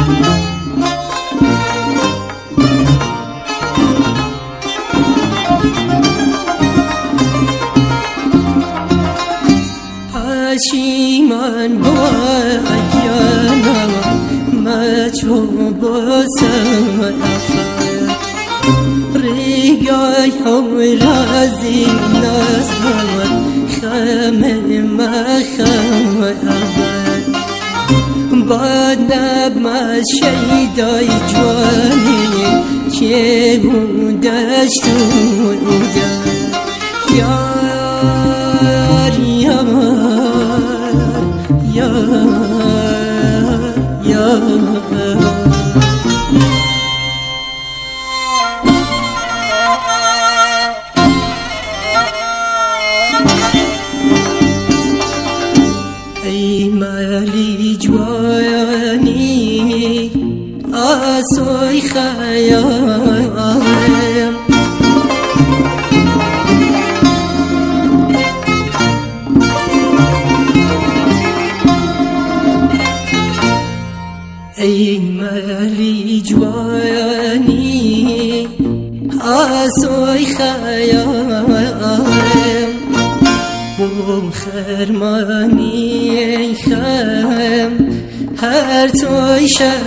پشیمان باگیانم مچوبوسم ریگای هم رازی نستم خم مخم با نبم شیدای جوانی که بودشت یار یار ای مالی جوانی آسوی خیام ای مالی جوانی آسوی خیام بوم خرمانی خم هر توی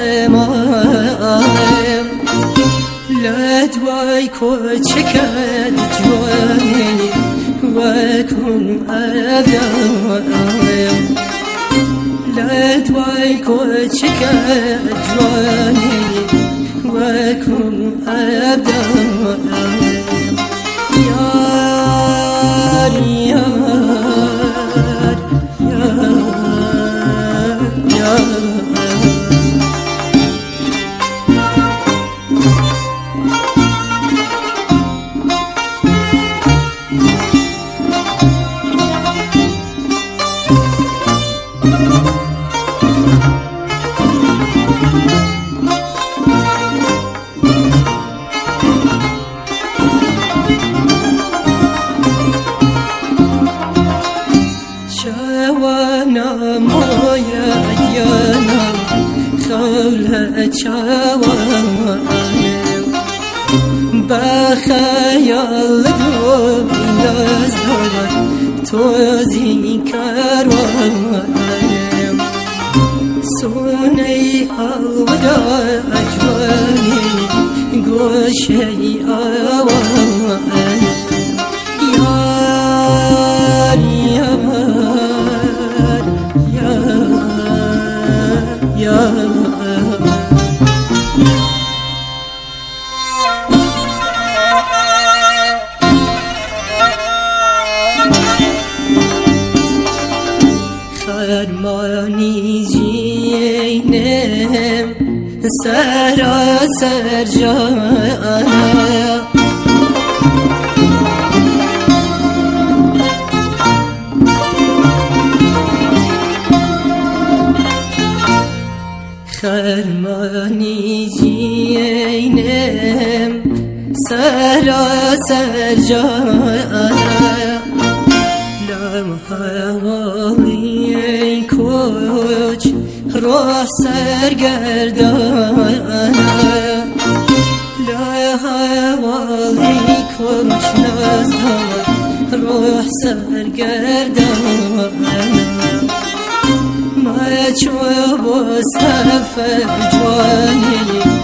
شمام لدوای کوچکت جوانی وکن ابدام لدوای کوچکت جوانی وکن ابدام یار یار یار بخیال دو نزدار توزی کروانم سونی الودا اجوانی گوشی آوانم یار یار یار یار خرمانی جینم سراسر جانم خرمانی جینم سراسر جانم لم حوالی کوچ روح سرگردانم لا حوالی کوچ نزدم روح سرگردانم ما چوب و سفر جوانی